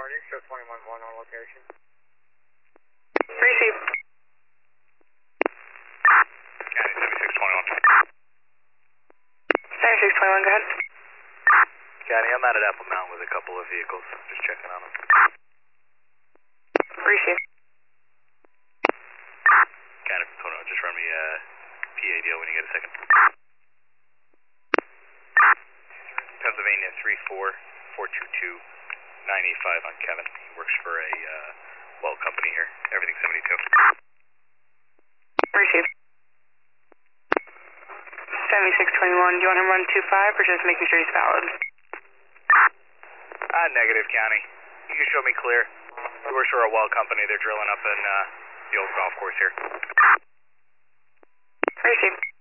Charger, show 21-1 on location. Receive. County 7621. 7621, go ahead. County, I'm out at Apple Mountain with a couple of vehicles. Just checking on them. Receive. County, just run me a PA deal when you get a second. Pennsylvania 34422-985 on Kevin. He works for a well company here. Everything 72. Receive. 7621, do you want him run 25 or just making sure he's valid? Negative, County. You can show me clear. He works for a well company. They're drilling up in the old golf course here. Receive.